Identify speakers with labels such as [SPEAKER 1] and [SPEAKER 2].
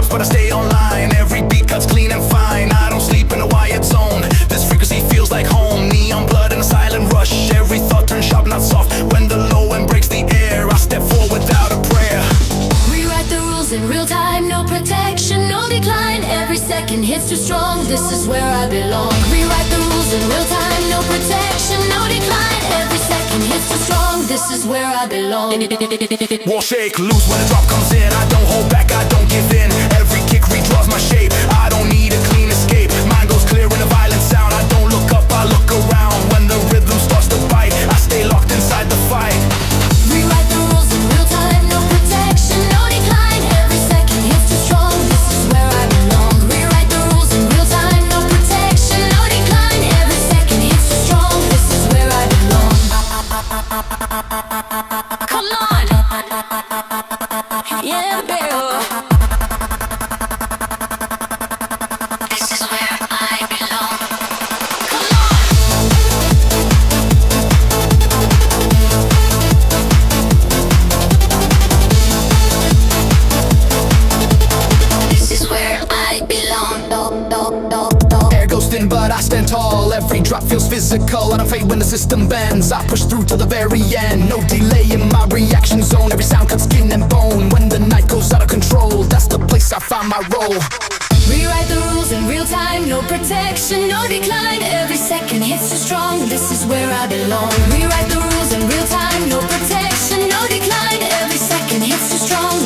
[SPEAKER 1] but I stay online. Every beat cuts clean and fine. I don't sleep in a wired zone. This frequency feels like home. Neon blood and a silent rush. Every thought turns sharp, not soft. When the low end breaks the air, I step forward without a prayer.
[SPEAKER 2] Rewrite the rules in real time, no protection, no decline. Every second hits too strong, this is where I belong. Rewrite the rules in real time, no protection, no decline. Every second hits too strong, this is where I belong.
[SPEAKER 1] Wall shake loose when the drop comes in. I don't hold back, I don't give in. Every kick redraws my shape. I don't need a clean escape. Mind goes clear in a violent sound. I don't look up, I look around. When the rhythm starts to bite, I stay locked inside the fight.
[SPEAKER 2] Rewrite the rules in real time, no protection, no decline. Every second hits too strong, this is where I belong. Rewrite the rules in real time, no protection, no decline. Every second hits too strong, this is where I belong. Come on, yeah, baby. This is where I belong. Come on. This is where I belong.
[SPEAKER 1] Air goes thin, but I stand tall. Every drop feels physical. I don't fade when the system bends. I push through to the very end. No delay in my reaction zone. Every sound cuts skin and bone. When the night goes out of control, that's the place I find my role.
[SPEAKER 2] Rewrite the rules in real time, no protection, no decline. Every second hits too strong, this is where I belong. Rewrite the rules in real time, no protection, no decline. Every second hits too strong,